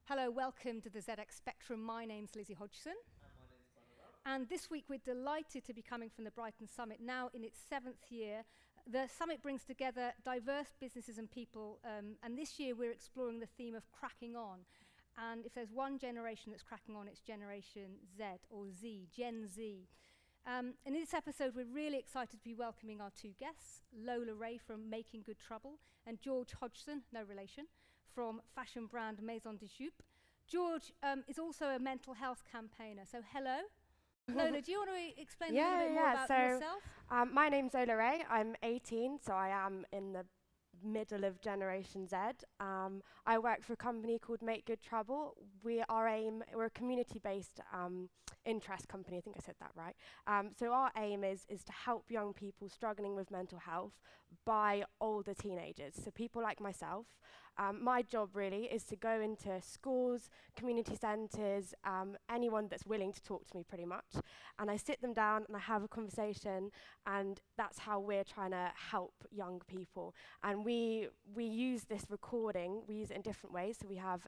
Hello, welcome to the ZX Spectrum. My name's Lizzie Hodgson. And this week we're delighted to be coming from the Brighton Summit, now in its 7th year. The summit brings together diverse businesses and people, and this year we're exploring the theme of cracking on. And if there's one generation that's cracking on, it's Generation Z, or Z, Gen Z. And in this episode, we're really excited to be welcoming our two guests, Lola Ray from Making Good Trouble, and George Hodgson, no relation, from fashion brand Maison de Jupe. George is also a mental health campaigner, so hello. Lola, do you want to explain a little bit more about yourself? My name's Lola Ray. I'm 18, so I am in the middle of Generation Z. I work for a company called Make Good Trouble. We're a community-based interest company. I think I said that right. So our aim is to help young people struggling with mental health by older teenagers. So people like myself. My job really is to go into schools, community centres, anyone that's willing to talk to me pretty much. And I sit them down and I have a conversation, and that's how we're trying to help young people. And we use this recording, we use it in different ways. So we've got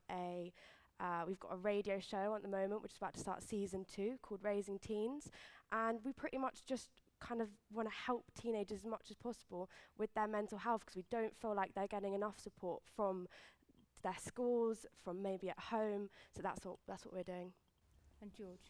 a radio show at the moment, which is about to start season 2, called Raising Teens. And we pretty much just kind of want to help teenagers as much as possible with their mental health, because we don't feel like they're getting enough support from their schools, from maybe at home. So that's what we're doing. And George?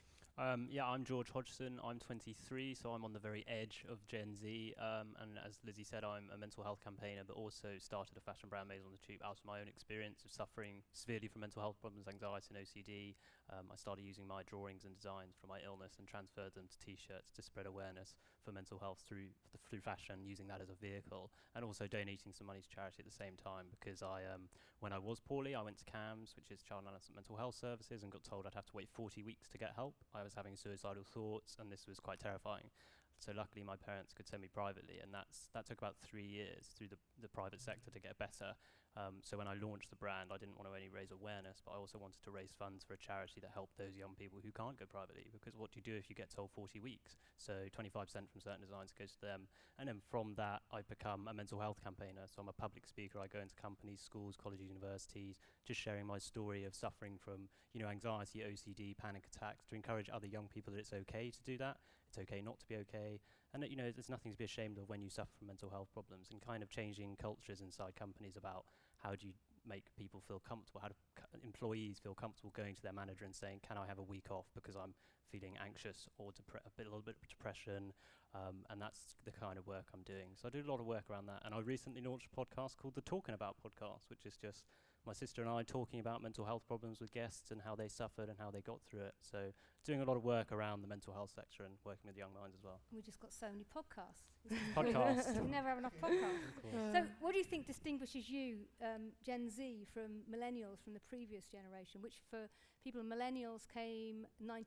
I'm George Hodgson. I'm 23, so I'm on the very edge of Gen Z. And as Lizzie said, I'm a mental health campaigner, but also started a fashion brand, Maison de Jupe, out of my own experience of suffering severely from mental health problems, anxiety and OCD. I started using my drawings and designs from my illness and transferred them to T-shirts to spread awareness for mental health through fashion, using that as a vehicle, and also donating some money to charity at the same time, because when I was poorly, I went to CAMHS, which is Child and Adolescent Mental Health Services, and got told I'd have to wait 40 weeks to get help. I was having suicidal thoughts, and this was quite terrifying. So luckily my parents could send me privately, and that took about 3 years through the private sector to get better. So when I launched the brand, I didn't want to only raise awareness, but I also wanted to raise funds for a charity that helped those young people who can't go privately, because what do you do if you get told 40 weeks? So 25% from certain designs goes to them. And then from that, I've become a mental health campaigner. So I'm a public speaker. I go into companies, schools, colleges, universities, just sharing my story of suffering from, anxiety, OCD, panic attacks, to encourage other young people that it's okay to do that. It's okay not to be okay. And there's nothing to be ashamed of when you suffer from mental health problems, and kind of changing cultures inside companies about how do you make people feel comfortable, how do employees feel comfortable going to their manager and saying, can I have a week off because I'm feeling anxious or a little bit of depression, and that's the kind of work I'm doing. So I do a lot of work around that, and I recently launched a podcast called the Talking About Podcast, which is just my sister and I talking about mental health problems with guests and how they suffered and how they got through it. So doing a lot of work around the mental health sector and working with young minds as well. We just got so many podcasts. Podcasts. We never have enough podcasts. So what do you think distinguishes you, Gen Z, from millennials from the previous generation, which for people, millennials came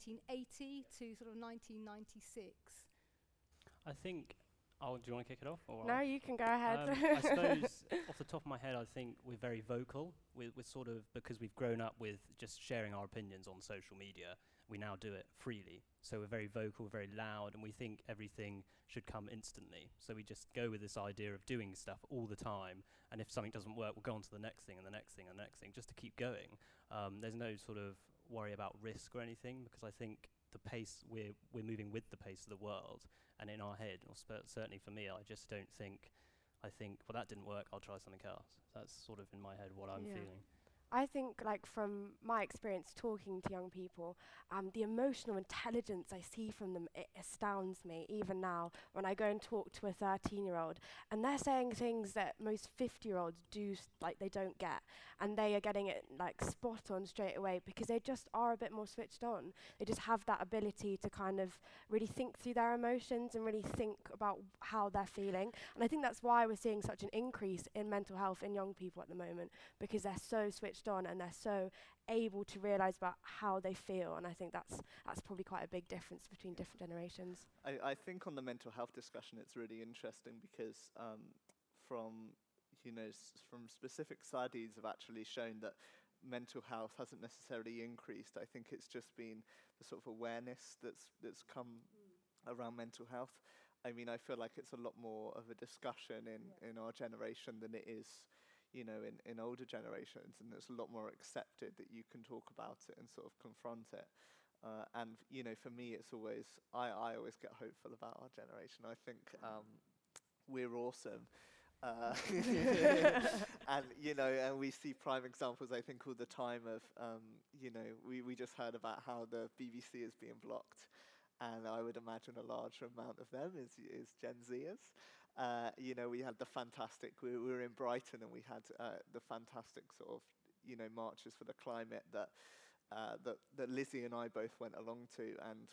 1980 to sort of 1996? I think... Oh, do you want to kick it off? Or No, you can go ahead. I suppose, off the top of my head, I think we're very vocal. We're sort of, because we've grown up with just sharing our opinions on social media, we now do it freely. So we're very vocal, we're very loud, and we think everything should come instantly. So we just go with this idea of doing stuff all the time, and if something doesn't work, we'll go on to the next thing, and the next thing, and the next thing, just to keep going. There's no sort of worry about risk or anything, because I think the pace, we're moving with the pace of the world, and in our head, or certainly for me, I just don't think, I think, well, that didn't work, I'll try something else. That's sort of in my head what I'm feeling. I think, like, from my experience talking to young people, the emotional intelligence I see from them, it astounds me, even now, when I go and talk to a 13-year-old, and they're saying things that most 50-year-olds do, like, they don't get, and they are getting it, like, spot on straight away, because they just are a bit more switched on. They just have that ability to kind of really think through their emotions and really think about how they're feeling, and I think that's why we're seeing such an increase in mental health in young people at the moment, because they're so switched on and they're so able to realise about how they feel, and I think that's probably quite a big difference between different generations. I think on the mental health discussion, it's really interesting because from specific studies have actually shown that mental health hasn't necessarily increased. I think it's just been the sort of awareness that's come around mental health. I mean, I feel like it's a lot more of a discussion in our generation than it is in older generations, and it's a lot more accepted that you can talk about it and sort of confront it. And for me, it's always I always get hopeful about our generation. I think we're awesome. And and we see prime examples, I think, all the time of we just heard about how the BBC is being blocked, and I would imagine a large amount of them is Gen Zers. We had the fantastic, we were in Brighton, and we had the fantastic sort of marches for the climate that Lizzie and I both went along to, and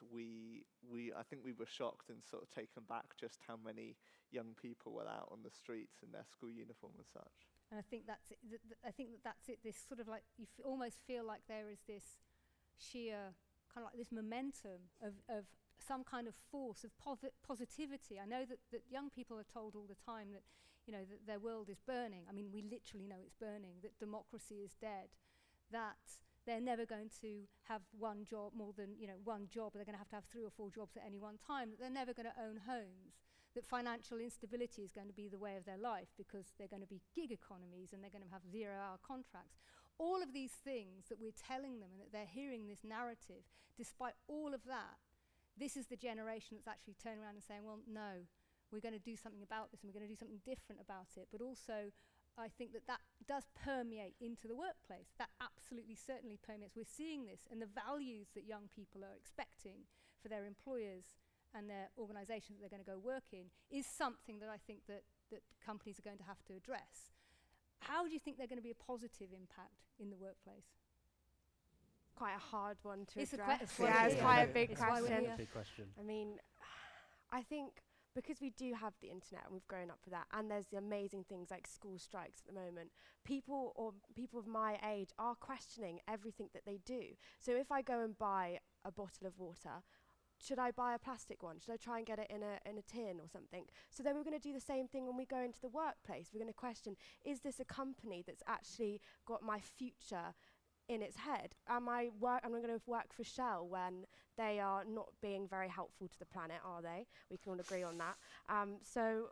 I think we were shocked and sort of taken back just how many young people were out on the streets in their school uniform and such. And I think that's it. I think that's it. This sort of like almost feel like there is this sheer kind of like this momentum of some kind of force of positivity. I know that young people are told all the time that that their world is burning. I mean, we literally know it's burning. That democracy is dead. That they're never going to have one job, more than one job. They're going to have 3 or 4 jobs at any one time. That they're never going to own homes. That financial instability is going to be the way of their life because they're going to be gig economies and they're going to have 0-hour contracts. All of these things that we're telling them and that they're hearing this narrative, despite all of that, this is the generation that's actually turning around and saying, well, no, we're going to do something about this and we're going to do something different about it. But also, I think that does permeate into the workplace. That absolutely, certainly permeates. We're seeing this, and the values that young people are expecting for their employers and their organisations that they're going to go work in is something that I think that companies are going to have to address. How do you think they're going to be a positive impact in the workplace? Quite a hard one to It's address. it's quite a big It's why we're question. here. Big question. I mean, I think because we do have the internet and we've grown up with that, and there's the amazing things like school strikes at the moment, people of my age are questioning everything that they do. So if I go and buy a bottle of water, should I buy a plastic one? Should I try and get it in a tin or something? So then we're going to do the same thing when we go into the workplace. We're going to question, is this a company that's actually got my future in its head? Am I going to work for Shell when they are not being very helpful to the planet, are they? We can all agree on that. So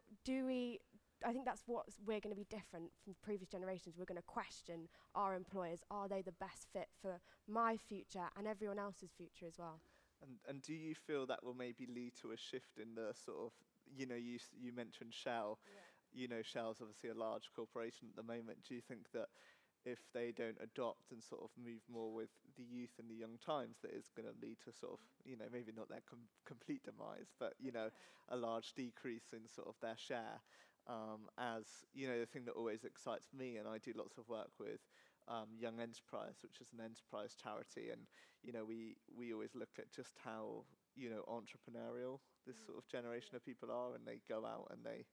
I think that's what we're going to be different from previous generations. We're going to question our employers. Are they the best fit for my future and everyone else's future as well? And do you feel that will maybe lead to a shift in the sort of, you mentioned Shell. Yeah. Shell's obviously a large corporation at the moment. Do you think that if they don't adopt and sort of move more with the youth and the young times, that it's going to lead to sort of, maybe not their complete demise, but, a large decrease in sort of their share? As, the thing that always excites me, and I do lots of work with Young Enterprise, which is an enterprise charity, and, we always look at just how, entrepreneurial this sort of generation of people are, and they go out and they,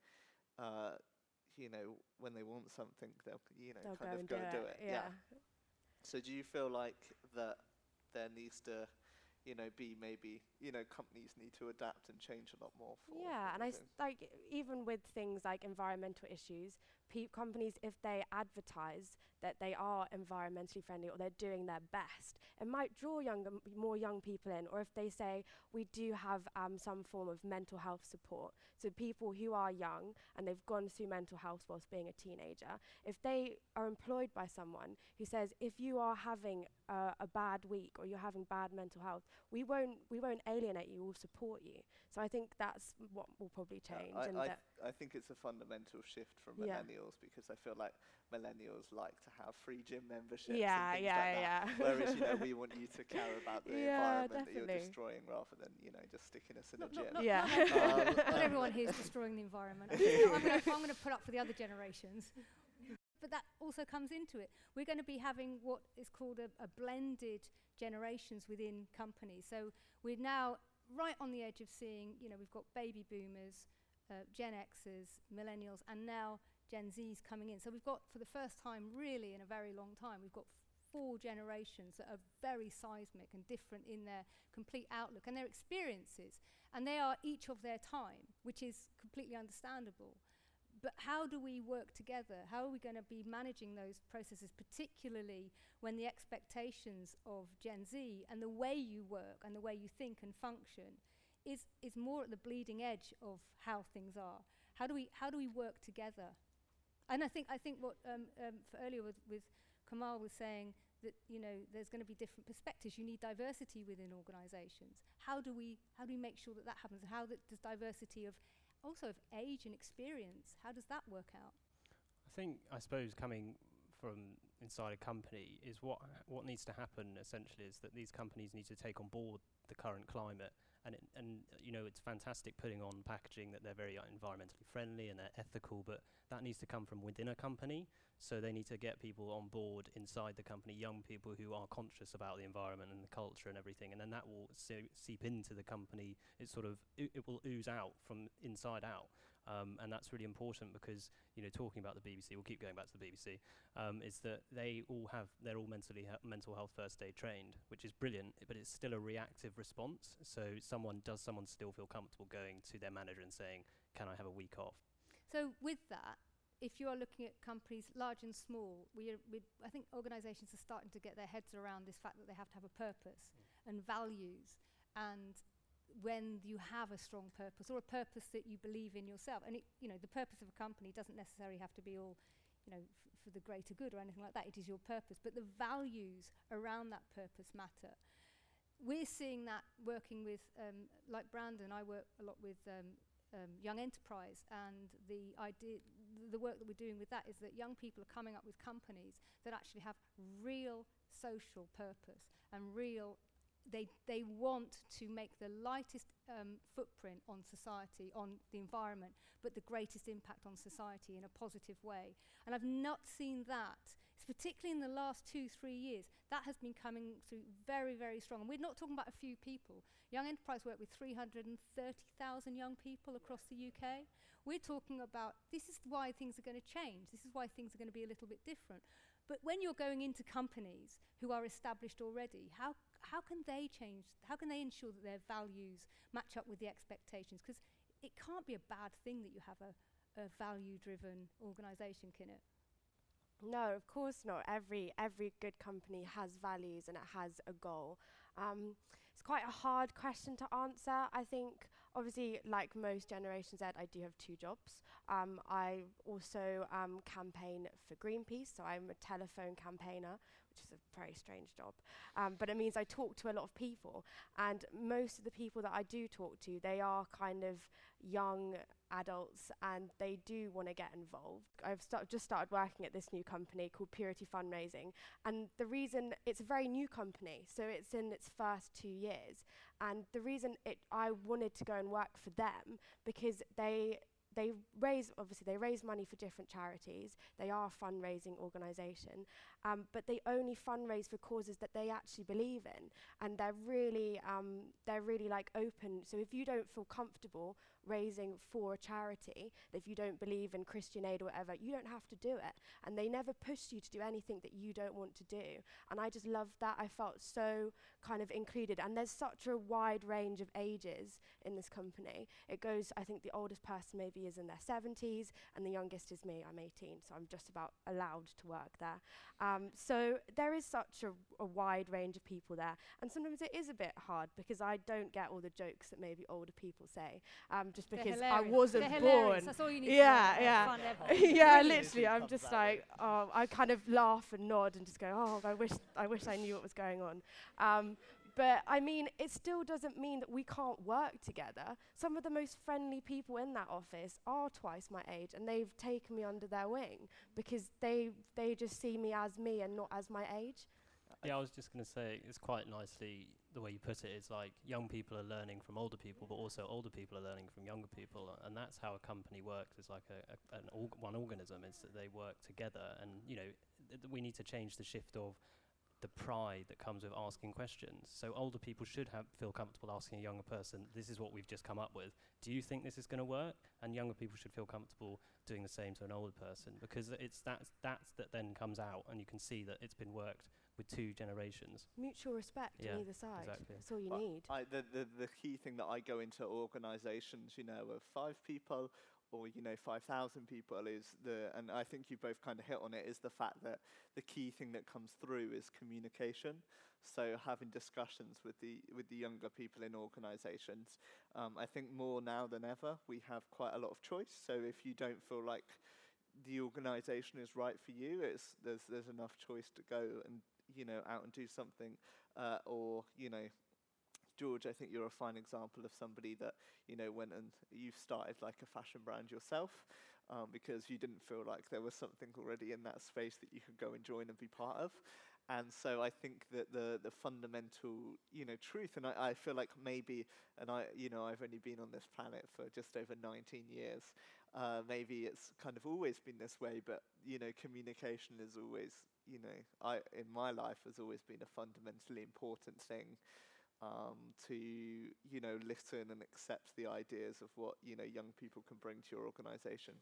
when they want something, they'll kind of go and do it. Yeah. So do you feel like that there needs to, be maybe, companies need to adapt and change a lot more for? Yeah, and even with things like environmental issues, companies, if they advertise that they are environmentally friendly or they're doing their best, it might draw more young people in. Or if they say we do have some form of mental health support, so people who are young and they've gone through mental health whilst being a teenager, if they are employed by someone who says, if you are having a bad week or you're having bad mental health, we won't alienate you, we'll support you. So I think that's what will probably change. I think it's a fundamental shift from millennials, because I feel like millennials like to have free gym memberships and things like that. Whereas, we want you to care about the environment that you're destroying rather than, just sticking us in a gym. Not everyone here is destroying the environment. I'm going to put up for the other generations. But that also comes into it. We're going to be having what is called a blended generations within companies. So we're now right on the edge of seeing, we've got baby boomers, Gen Xers, millennials, and now Gen Zs coming in. So we've got, for the first time really in a very long time, we've got 4 generations that are very seismic and different in their complete outlook and their experiences. And they are each of their time, which is completely understandable. But how do we work together? How are we going to be managing those processes, particularly when the expectations of Gen Z and the way you work and the way you think and function is more at the bleeding edge of how things are? How do we work together? And I think what earlier with Kamal was saying, that there's going to be different perspectives. You need diversity within organisations. How do we make sure that happens? How does diversity of age and experience, how does that work out? I suppose coming from inside a company is what needs to happen essentially is that these companies need to take on board the current climate, and it's fantastic putting on packaging that they're very environmentally friendly and they're ethical, but that needs to come from within a company. So they need to get people on board inside the company, young people who are conscious about the environment and the culture and everything, and then that will seep into the company. It will ooze out from inside out. And that's really important because, talking about the BBC, we'll keep going back to the BBC, is that they're all mental health first aid trained, which is brilliant, but it's still a reactive response. So someone still feel comfortable going to their manager and saying, can I have a week off? So with that, if you are looking at companies large and small, I think organisations are starting to get their heads around this fact that they have to have a purpose and values, and when you have a strong purpose or a purpose that you believe in yourself, and the purpose of a company doesn't necessarily have to be all for the greater good or anything like that. It is your purpose, but the values around that purpose matter. We're seeing that working with like Brandon. I work a lot with young enterprise, and the work that we're doing with that is that young people are coming up with companies that actually have real social purpose and they want to make the lightest footprint on society, on the environment, but the greatest impact on society in a positive way. And I've not seen that, particularly in the last 2-3 years. That has been coming through very, very strong. And we're not talking about a few people. Young Enterprise work with 330,000 young people across the UK. We're talking about, this is why things are going to change. This is why things are going to be a little bit different. But when you're going into companies who are established already, how can they change? How can they ensure that their values match up with the expectations? Because it can't be a bad thing that you have a value-driven organisation, can it? No, of course not. Every good company has values and it has a goal. It's quite a hard question to answer. I think, obviously, like most Generation Z, I do have 2 jobs. I also campaign for Greenpeace, so I'm a telephone campaigner, which is a very strange job. But it means I talk to a lot of people, and most of the people that I do talk to, they are kind of young adults, and they do want to get involved. I've just started working at this new company called Purity Fundraising, and the reason, it's a very new company, so it's in its first 2 years, and the reason I wanted to go and work for them, because they raise money for different charities. They are a fundraising organisation, but they only fundraise for causes that they actually believe in, and they're really like open. So if you don't feel comfortable raising for a charity, if you don't believe in Christian Aid or whatever, you don't have to do it, and they never push you to do anything that you don't want to do. And I just loved that. I felt so kind of included, and there's such a wide range of ages in this company. It goes, I think the oldest person maybe is in their 70s, and the youngest is me. I'm 18, so I'm just about allowed to work there. So there is such a wide range of people there, and sometimes it is a bit hard because I don't get all the jokes that maybe older people say, just because I wasn't born. That's all you need yeah, to know. yeah. Fun ever. Yeah, literally, I'm just like, I kind of laugh and nod and just go, I wish I knew what was going on. But I mean, it still doesn't mean that we can't work together. Some of the most friendly people in that office are twice my age, and they've taken me under their wing because they just see me and not as my age. Yeah, I was just going to say, it's quite nicely the way you put it. It's like young people are learning from older people, but also older people are learning from younger people, and that's how a company works. It's like one organism. Is that they work together, and we need to change the shift of the pride that comes with asking questions. So older people should feel comfortable asking a younger person, this is what we've just come up with. Do you think this is going to work? And younger people should feel comfortable doing the same to an older person, because it's that then comes out, and you can see that it's been worked with 2 generations. Mutual respect on either side. Exactly. That's all you need. The key thing that I go into organisations, of 5 people or 5,000 people and I think you both kind of hit on it, is the fact that the key thing that comes through is communication. So having discussions with the younger people in organisations, I think more now than ever we have quite a lot of choice. So if you don't feel like the organisation is right for you. There's enough choice to go and out and do something, or George, I think you're a fine example of somebody that went and you've started like a fashion brand yourself, because you didn't feel like there was something already in that space that you could go and join and be part of. And so I think that the fundamental, truth, and I feel like maybe, and I've only been on this planet for just over 19 years. Maybe it's kind of always been this way, but communication is always, in my life has always been a fundamentally important thing. To listen and accept the ideas of what young people can bring to your organisation.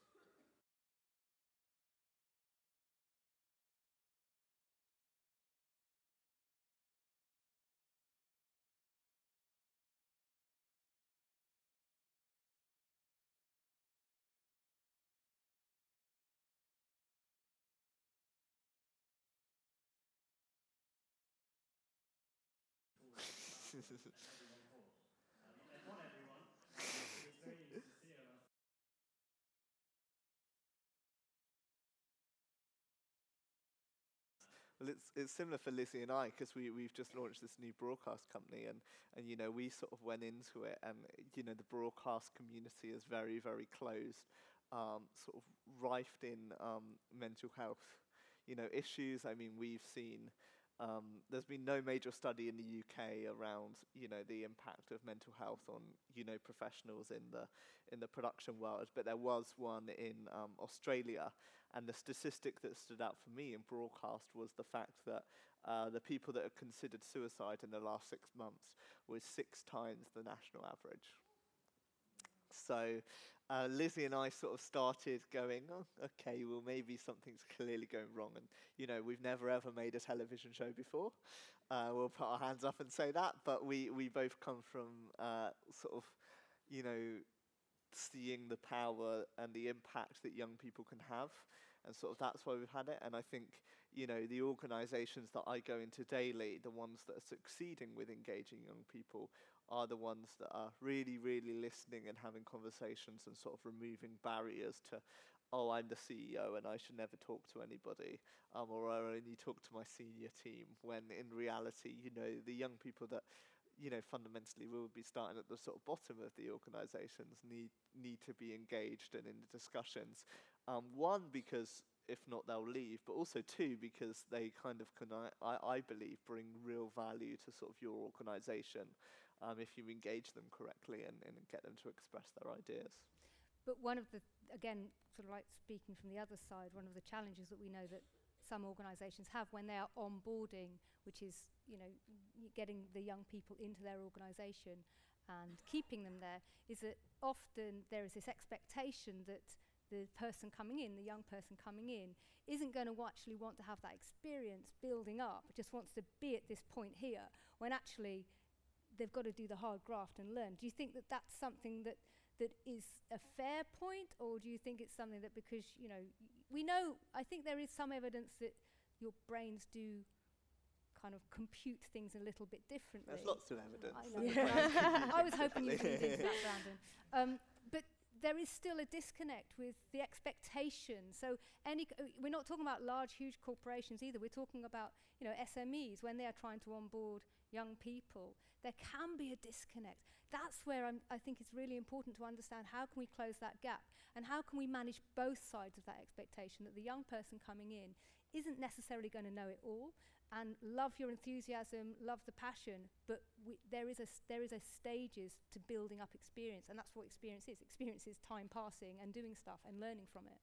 Well, it's similar for Lizzie and I, because we've just launched this new broadcast company, and we sort of went into it, and the broadcast community is very, very closed, sort of rife in mental health issues. I mean, we've seen there's been no major study in the UK around the impact of mental health on professionals in the production world, but there was one in Australia, and the statistic that stood out for me in broadcast was the fact that the people that have considered suicide in the last 6 months was 6 times the national average. So Lizzie and I sort of started going, oh, okay, well, maybe something's clearly going wrong. And, we've never, ever made a television show before. We'll put our hands up and say that. But we both come from sort of, seeing the power and the impact that young people can have. And sort of that's why we've had it. And I think, the organisations that I go into daily, the ones that are succeeding with engaging young people, are the ones that are really, really listening and having conversations and sort of removing barriers to, oh, I'm the CEO and I should never talk to anybody, or I only talk to my senior team, when in reality, the young people that, fundamentally will be starting at the sort of bottom of the organisations need to be engaged and in the discussions. One, because if not they'll leave, but also 2, because they kind of can, I believe, bring real value to sort of your organisation. If you engage them correctly and get them to express their ideas. But one of the, again, sort of like speaking from the other side, one of the challenges that we know that some organisations have when they are onboarding, which is, getting the young people into their organisation and keeping them there, is that often there is this expectation that the person coming in, the young person coming in, isn't going to actually want to have that experience building up, just wants to be at this point here, when actually they've got to do the hard graft and learn. Do you think that that's something that is a fair point, or do you think it's something that because, we know, I think there is some evidence that your brains do kind of compute things a little bit differently. There's lots of evidence. I was hoping you'd lead into that, Brandon. But there is still a disconnect with the expectation. So we're not talking about large, huge corporations either. We're talking about, SMEs, when they are trying to onboard young people. There can be a disconnect. That's where I think it's really important to understand how can we close that gap, and how can we manage both sides of that expectation, that the young person coming in isn't necessarily going to know it all, and love your enthusiasm, love the passion, but there is a stages to building up experience, and that's what experience is. Experience is time passing and doing stuff and learning from it.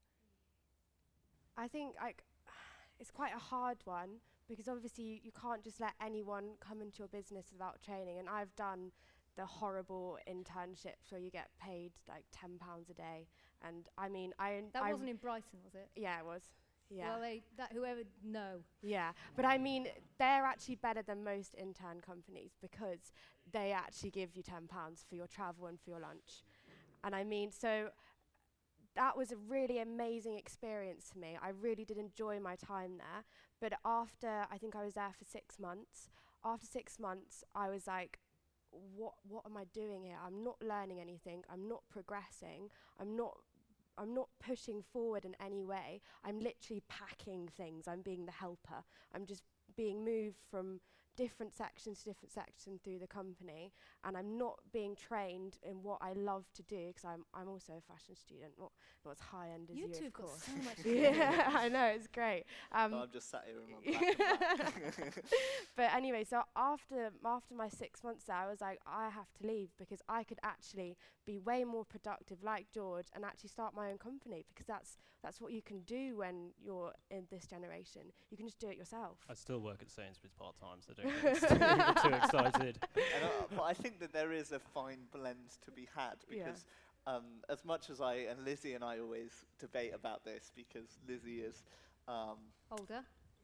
I think it's quite a hard one, because obviously you can't just let anyone come into your business without training. And I've done the horrible internships where you get paid like £10 a day. And I mean, that wasn't in Brighton, was it? Yeah, it was. Yeah. Well, whoever, no. Yeah, but I mean, they're actually better than most intern companies, because they actually give you £10 for your travel and for your lunch. And I mean, so that was a really amazing experience for me. I really did enjoy my time there. But after, I think I was there for 6 months. After 6 months, I was like, what am I doing here? I'm not learning anything. I'm not progressing. I'm not not pushing forward in any way. I'm literally packing things. I'm being the helper. I'm just being moved from different sections to different sections through the company, and I'm not being trained in what I love to do, because I'm also a fashion student, not as high end as you, You two of have got course. so much. Yeah, I know, it's great. I'm just sat here in my black. But anyway, so after my 6 months there, I was like, I have to leave, because I could actually be way more productive like George and actually start my own company, because that's what you can do when you're in this generation. You can just do it yourself. I still work at Sainsbury's part-time, so don't get too excited. But I think that there is a fine blend to be had, because as much as and Lizzie and I always debate about this, because Lizzie is Older.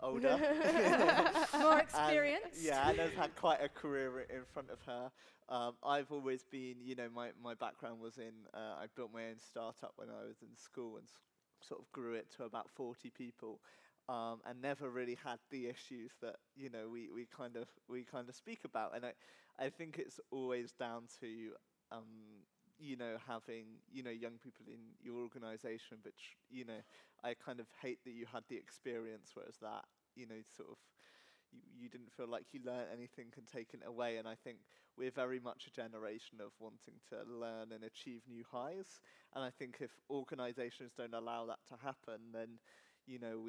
More More experienced. And has had quite a career in front of her. I've always been, my background was in, I built my own startup when I was in school and sort of grew it to about 40 people. And never really had the issues that we kind of speak about, and I think it's always down to having young people in your organisation, which I kind of hate that you had the experience, whereas that sort of you didn't feel like you learned anything and taken it away. And I think we're very much a generation of wanting to learn and achieve new highs, and I think if organisations don't allow that to happen, then you'll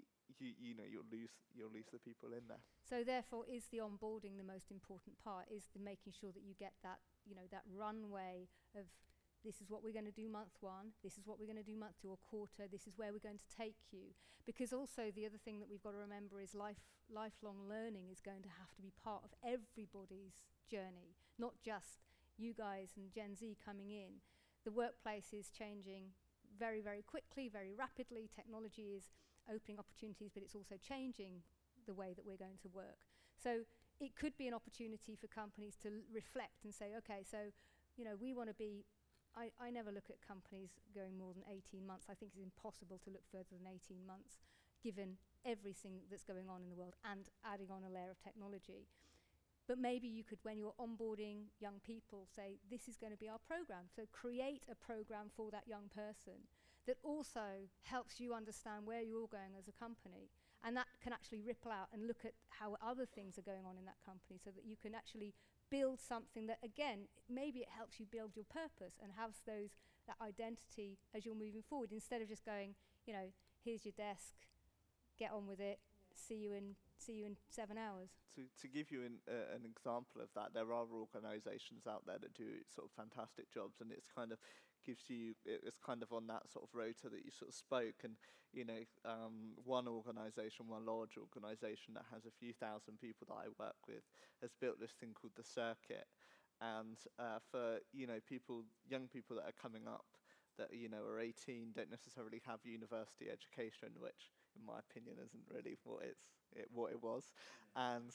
lose the people in there. So therefore, is the onboarding the most important part? Is the making sure that you get that, that runway of, this is what we're going to do month 1, this is what we're going to do month 2 or quarter, this is where we're going to take you. Because also the other thing that we've got to remember is lifelong learning is going to have to be part of everybody's journey, not just you guys and Gen Z coming in. The workplace is changing very, very quickly, very rapidly. Technology is opening opportunities, but it's also changing the way that we're going to work. So it could be an opportunity for companies to reflect and say, okay, so we want to be, I never look at companies going more than 18 months. I think it's impossible to look further than 18 months, given everything that's going on in the world and adding on a layer of technology. But maybe you could, when you're onboarding young people, say, this is going to be our program. So create a program for that young person that also helps you understand where you're going as a company. And that can actually ripple out and look at how other things are going on in that company, so that you can actually build something that, again, maybe it helps you build your purpose and have that identity as you're moving forward, instead of just going, here's your desk, get on with it, see you in 7 hours. To give you an example of that, there are organisations out there that do sort of fantastic jobs, and it's kind of on that sort of rota that you sort of spoke. And one large organisation that has a few thousand people that I work with has built this thing called the Circuit. And for young people that are coming up, that are 18, don't necessarily have university education, which in my opinion isn't really what it was. And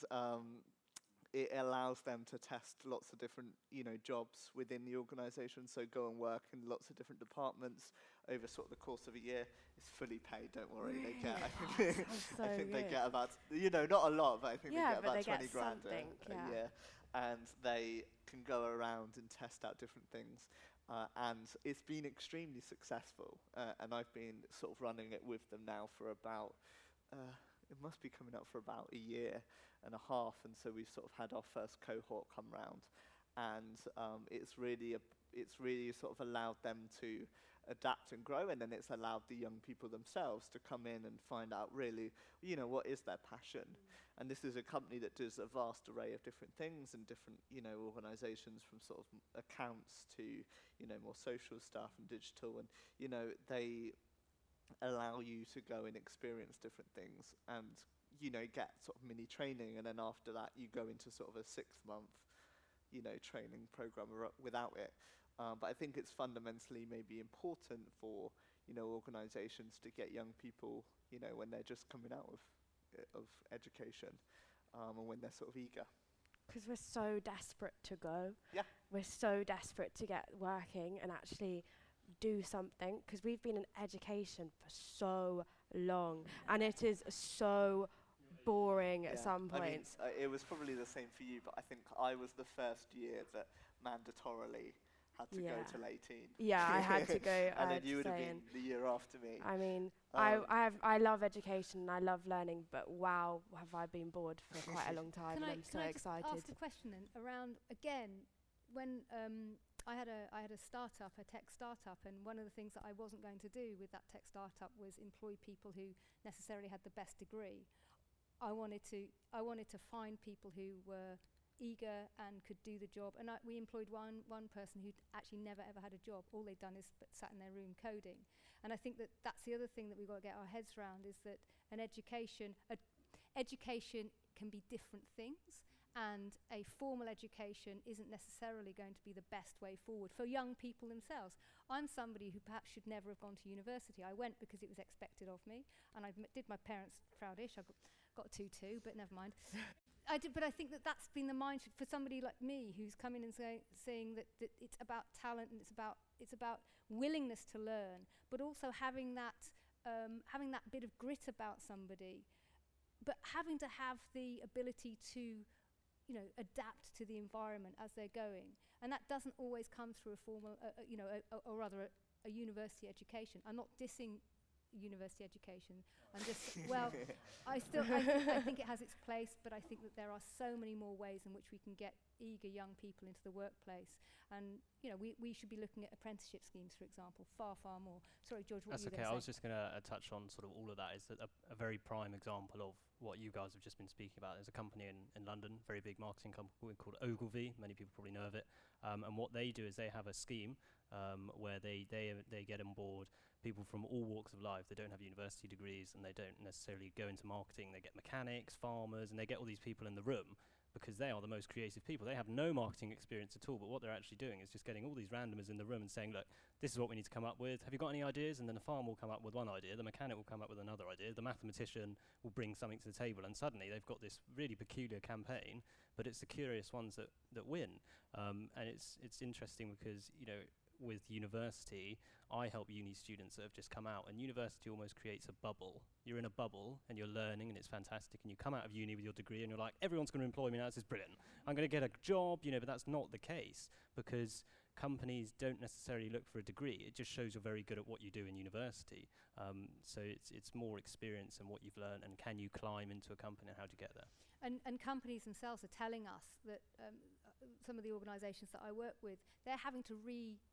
it allows them to test lots of different jobs within the organisation, so go and work in lots of different departments over sort of the course of a year. It's fully paid, don't worry. They get I think they get about not a lot, but I think they get about 20 grand a year, and they can go around and test out different things. And it's been extremely successful, and I've been sort of running it with them now for about, it must be coming up for about a year and a half, and so we've sort of had our first cohort come round, and it's really sort of allowed them to adapt and grow, and then it's allowed the young people themselves to come in and find out really, what is their passion. And this is a company that does a vast array of different things and different, organisations, from sort of accounts to, more social stuff and digital, and, they allow you to go and experience different things and, get sort of mini training, and then after that you go into sort of a 6-month, training program without it. But I think it's fundamentally maybe important for, organisations to get young people, when they're just coming out of education, and when they're sort of eager. Because we're so desperate to go. Yeah. We're so desperate to get working and actually do something, because we've been in education for so long, and it is so boring at some points. I mean, it was probably the same for you, but I think I was the first year that mandatorily had to go Yeah. till 18. Yeah, I had to go. And I then had you to would have stay been in. the year after me. I mean, Um, I love education and I love learning, but wow, have I been bored for quite a long time, and I'm so can I excited. just ask a question then around again when I had a startup, a tech startup, and one of the things that I wasn't going to do with that tech startup was employ people who necessarily had the best degree. I wanted to find people who were eager and could do the job, and we employed one person who'd actually never ever had a job. All they'd done is sat in their room coding. And I think that that's the other thing that we've got to get our heads around, is that education can be different things, and a formal education isn't necessarily going to be the best way forward for young people themselves. I'm somebody who perhaps should never have gone to university. I went because it was expected of me, and I did my parents proudish. I got a 2-2, but never mind. I did, but I think that that's been the mindset for somebody like me, who's come in and saying that it's about talent and it's about willingness to learn, but also having that bit of grit about somebody, but having to have the ability to, adapt to the environment as they're going, and that doesn't always come through a formal, or rather a university education. I'm not dissing university education. I'm just I think it has its place, but I think that there are so many more ways in which we can get eager young people into the workplace, and we should be looking at apprenticeship schemes, for example, far more. Sorry, George, what That's were you okay. going I to was just going to touch on sort of all of that. Is that a very prime example of what you guys have just been speaking about. There's a company in London, very big marketing company called Ogilvy. Many people probably know of it. And what they do is they have a scheme where they get on board people from all walks of life. They don't have university degrees and they don't necessarily go into marketing. They get mechanics, farmers, and they get all these people in the room because they are the most creative people. They have no marketing experience at all, but what they're actually doing is just getting all these randomers in the room and saying, look, this is what we need to come up with. Have you got any ideas? And then the farmer will come up with one idea, the mechanic will come up with another idea, the mathematician will bring something to the table, and suddenly they've got this really peculiar campaign, but it's the curious ones that win. And it's interesting because, with university, I help uni students that have just come out, and university almost creates a bubble. You're in a bubble and you're learning and it's fantastic, and you come out of uni with your degree and you're like, everyone's going to employ me now, this is brilliant. I'm going to get a job, but that's not the case, because companies don't necessarily look for a degree. It just shows you're very good at what you do in university. So it's more experience and what you've learned, and can you climb into a company and how do you get there. And companies themselves are telling us that some of the organisations that I work with, they're having to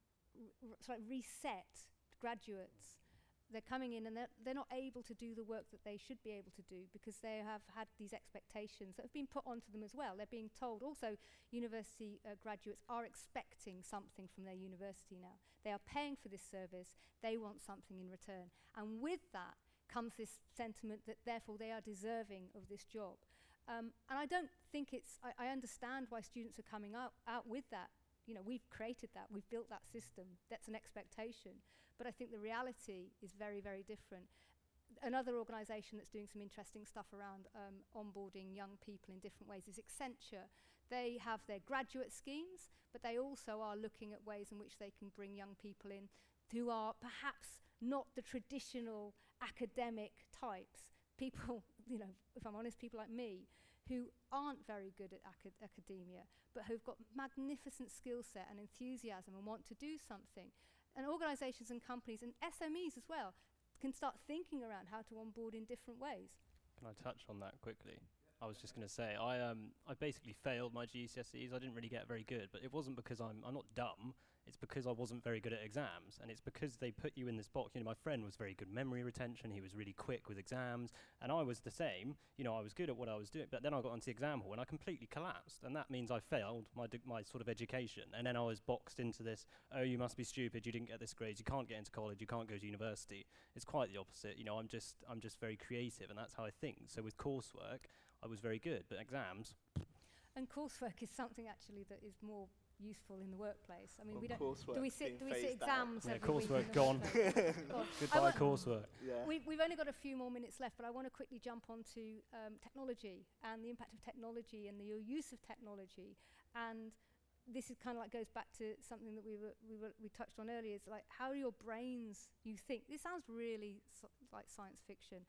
reset graduates. They're coming in and they're not able to do the work that they should be able to do because they have had these expectations that have been put onto them as well. They're being told also university graduates are expecting something from their university now. They are paying for this service. They want something in return. And with that comes this sentiment that therefore they are deserving of this job. And I don't think I understand why students are coming out with that. We've created that, we've built that system, that's an expectation. But I think the reality is very, very different. Another organisation that's doing some interesting stuff around onboarding young people in different ways is Accenture. They have their graduate schemes, but they also are looking at ways in which they can bring young people in who are perhaps not the traditional academic types. People, if I'm honest, people like me, who aren't very good at academia, but who've got magnificent skill set and enthusiasm and want to do something. And organisations and companies and SMEs as well can start thinking around how to onboard in different ways. Can I touch on that quickly? I was just going to say, I basically failed my GCSEs. I didn't really get very good, but it wasn't because I'm not dumb. It's because I wasn't very good at exams, and it's because they put you in this box. My friend was very good memory retention. He was really quick with exams, and I was the same. I was good at what I was doing, but then I got onto the exam hall and I completely collapsed, and that means I failed my sort of education. And then I was boxed into this, oh, you must be stupid, you didn't get this grade, you can't get into college, you can't go to university. It's quite the opposite. I'm just very creative, and that's how I think. So with coursework, I was very good, but exams. And coursework is something actually that is more useful in the workplace. I mean, Well, we don't. coursework's Do we sit been phased exams Yeah, every week? coursework in the gone. workplace? Gone. Goodbye coursework. Yeah. We've only got a few more minutes left, but I want to quickly jump onto technology and the impact of technology and the use of technology. And this is kind of goes back to something that we touched on earlier. It's like, how do your brains you think? This sounds really like science fiction,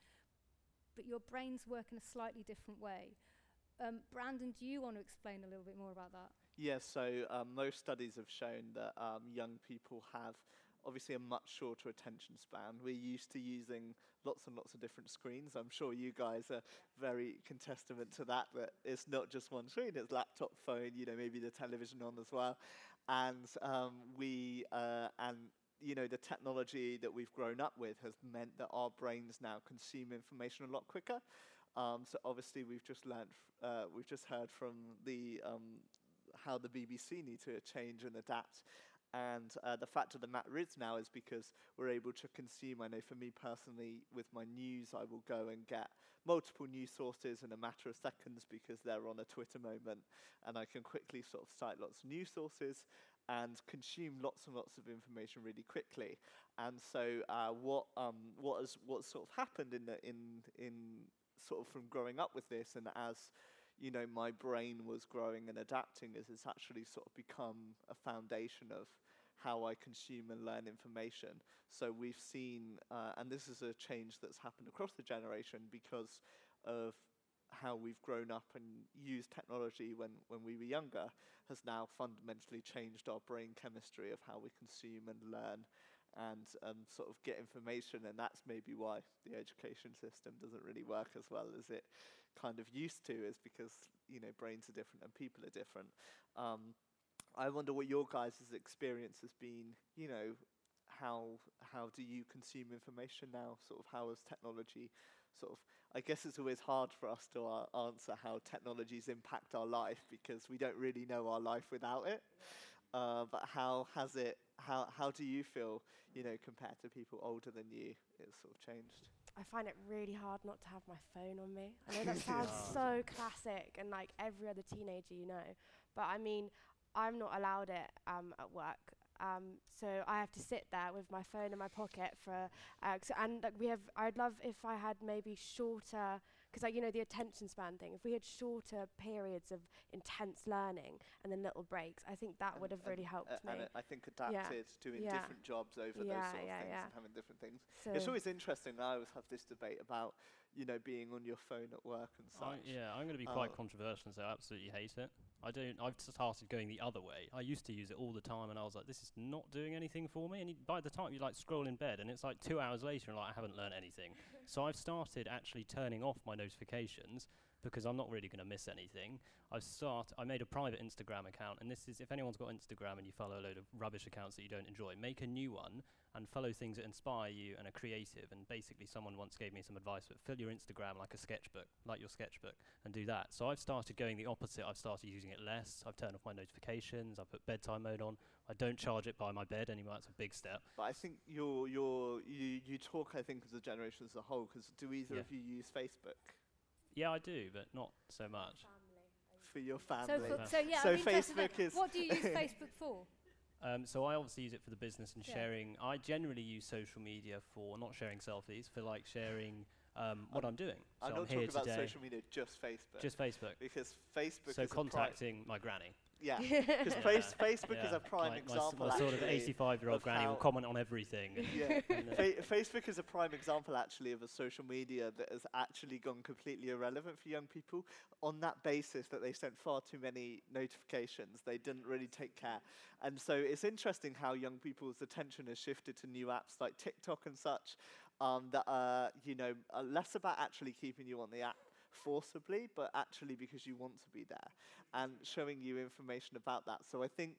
but your brains work in a slightly different way. Brandon, do you want to explain a little bit more about that? Yeah, so most studies have shown that young people have obviously a much shorter attention span. We're used to using lots and lots of different screens. I'm sure you guys are very contestant to that it's not just one screen, it's laptop, phone, maybe the television on as well. And the technology that we've grown up with has meant that our brains now consume information a lot quicker. So obviously we've just heard from the how the BBC need to change and adapt. And the fact of the matter is now is because we're able to consume, I know for me personally, with my news, I will go and get multiple news sources in a matter of seconds because they're on a Twitter moment, and I can quickly sort of cite lots of news sources and consume lots and lots of information really quickly. And so what's sort of happened in sort of from growing up with this, and as my brain was growing and adapting, is it's actually sort of become a foundation of how I consume and learn information. So we've seen, and this is a change that's happened across the generation because of how we've grown up and used technology when we were younger, has now fundamentally changed our brain chemistry of how we consume and learn and sort of get information. And that's maybe why the education system doesn't really work as well as it kind of used to, is because brains are different and people are different. I wonder what your guys' experience has been. How do you consume information now? Sort of how has technology sort of, I guess it's always hard for us to answer how technologies impact our life because we don't really know our life without it. But how do you feel, compared to people older than you, it's sort of changed? I find it really hard not to have my phone on me. I know that sounds so classic and like every other teenager but I mean, I'm not allowed it at work. So I have to sit there with my phone in my pocket I'd love if I had maybe shorter, because the attention span thing, if we had shorter periods of intense learning and then little breaks, I think that would have really helped me. And I think adapted doing different jobs over those sort of things and having different things. So it's always interesting. I always have this debate about, being on your phone at work and such. I'm going to be quite controversial and say I absolutely hate it. I've started going the other way. I used to use it all the time and I was like, this is not doing anything for me. And by the time you scroll in bed and it's like 2 hours later and I haven't learned anything. So I've started actually turning off my notifications because I'm not really going to miss anything. I made a private Instagram account, and this is, if anyone's got Instagram and you follow a load of rubbish accounts that you don't enjoy, make a new one and follow things that inspire you and are creative. And basically someone once gave me some advice, but fill your Instagram like a sketchbook, like your sketchbook, and do that. So I've started going the opposite. I've started using it less. I've turned off my notifications. I put bedtime mode on. I don't charge it by my bed anymore. That's a big step. But I think you talk, I think, as a generation as a whole, because do either of you use Facebook? Yeah, I do, but not so much. For your family. So Facebook is... What do you use Facebook for? So I obviously use it for the business and sharing. I generally use social media for not sharing selfies, for sharing what I'm doing. So I'm not talking about social media, just Facebook. Just Facebook. Because Facebook so is contacting my granny. Yeah, because Facebook is a prime example. My sort of 85-year-old granny will comment on everything. Yeah, Facebook is a prime example actually of a social media that has actually gone completely irrelevant for young people on that basis that they sent far too many notifications. They didn't really take care. And so it's interesting how young people's attention has shifted to new apps like TikTok and such that are, less about actually keeping you on the app forcibly, but actually because you want to be there and showing you information about that. So I think,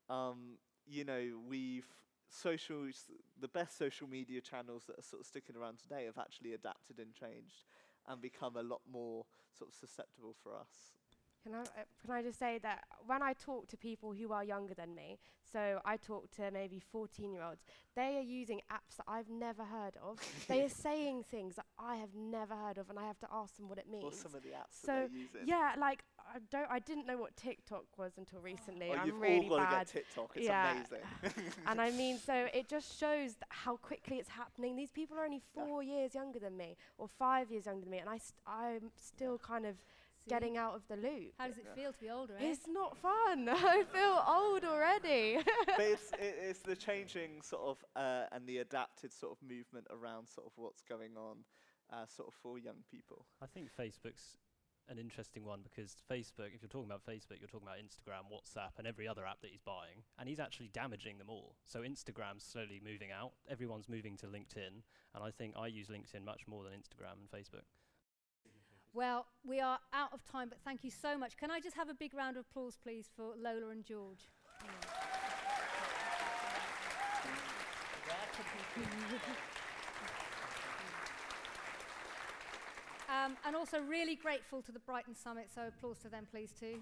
the best social media channels that are sort of sticking around today have actually adapted and changed and become a lot more sort of susceptible for us. Can I just say that when I talk to people who are younger than me, so I talk to maybe 14-year-olds, they are using apps that I've never heard of. They are saying things that I have never heard of, and I have to ask them what it means. What some of the apps that they're using? Yeah, I didn't know what TikTok was until recently. I'm you've really all got bad. to get TikTok. It's amazing. And I mean, so it just shows how quickly it's happening. These people are only 4 years younger than me, or 5 years younger than me, and I'm still kind of getting out of the loop. How does it feel to be older, It's not fun. I feel old already. But it's the changing sort of and the adapted sort of movement around sort of what's going on sort of for young people. I think Facebook's an interesting one, because Facebook, if you're talking about Facebook, you're talking about Instagram, WhatsApp, and every other app that he's buying, and he's actually damaging them all. So Instagram's slowly moving out. Everyone's moving to LinkedIn, and I think I use LinkedIn much more than Instagram and Facebook. Well, we are out of time, but thank you so much. Can I just have a big round of applause, please, for Lola and George? And also really grateful to the Brighton Summit, so applause to them, please, too.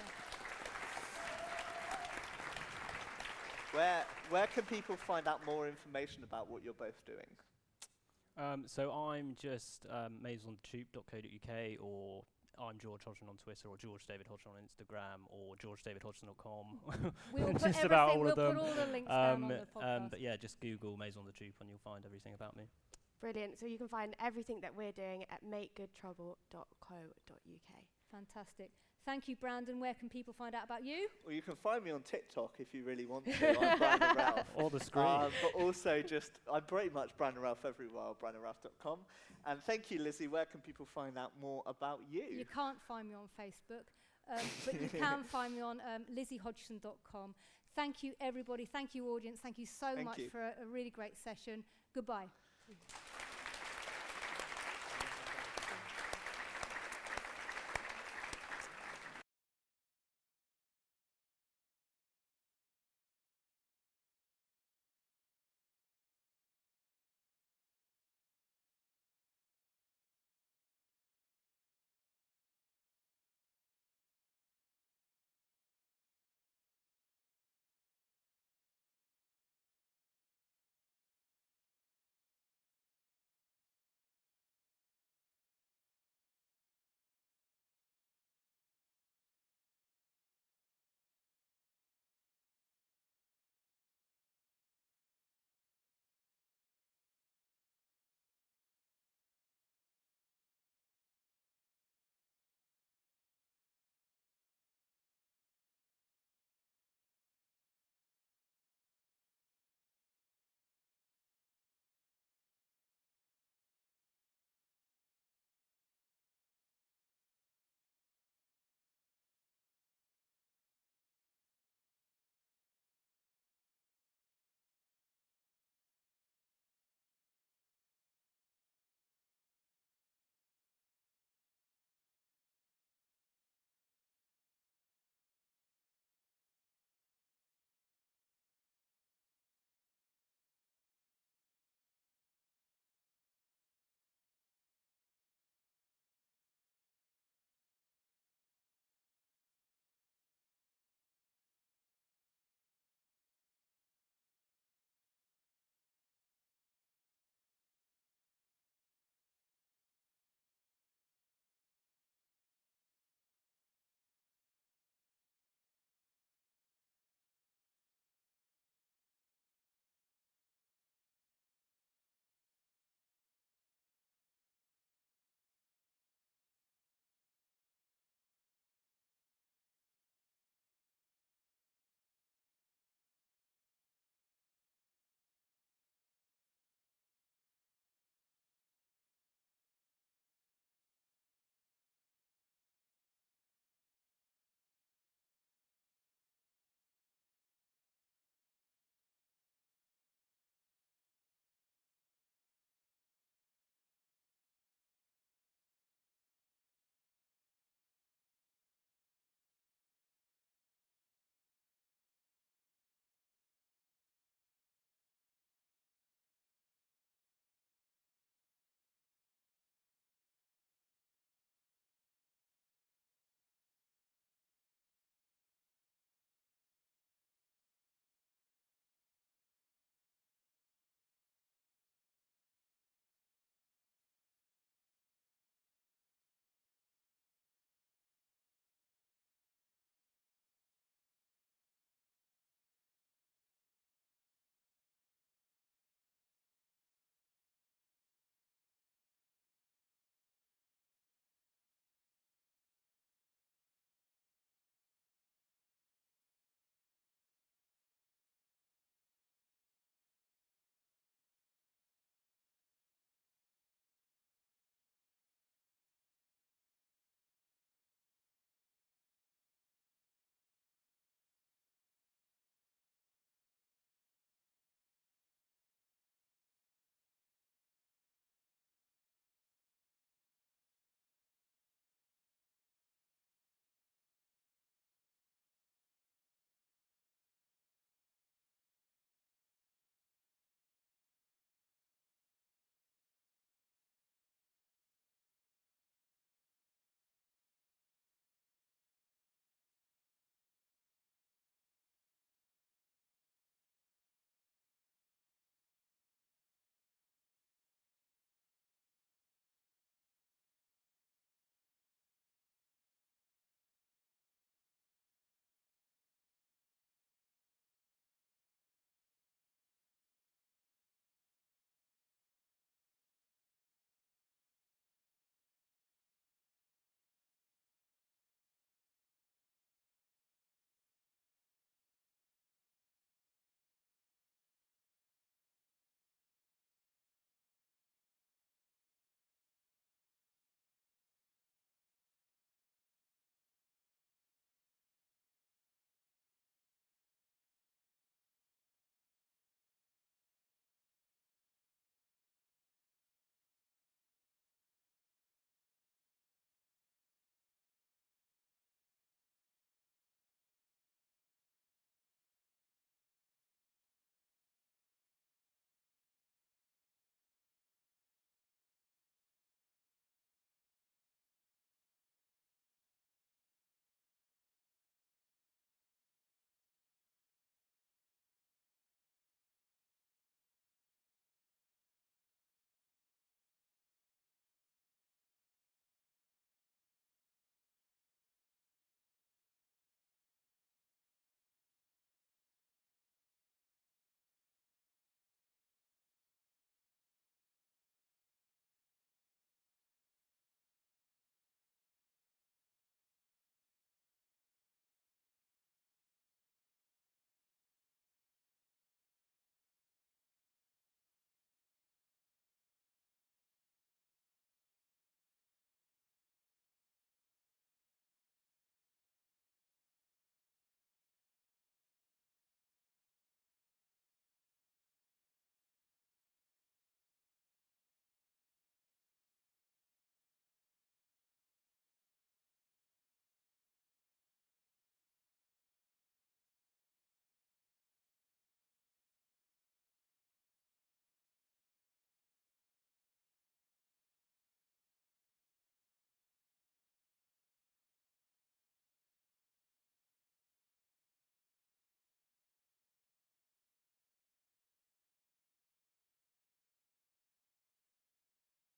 Yeah. Where can people find out more information about what you're both doing? So I'm just maisonthechoop.co.uk, or I'm George Hodgson on Twitter, or George David Hodgson on Instagram, or georgedavidhodgson.com. We'll put just about all we'll of them. put all the links down on the podcast. But yeah, just Google Maison the Choop and you'll find everything about me. Brilliant. So you can find everything that we're doing at makegoodtrouble.co.uk. Fantastic. Thank you, Brandon. Where can people find out about you? Well, you can find me on TikTok if you really want to. I'm Brandon Ralph. Or the screen. But also I'm pretty much Brandon Ralph everywhere, brandonralph.com. And thank you, Lizzie. Where can people find out more about you? You can't find me on Facebook, but you can find me on lizziehodgson.com. Thank you, everybody. Thank you, audience. Thank you so much for a really great session. Goodbye.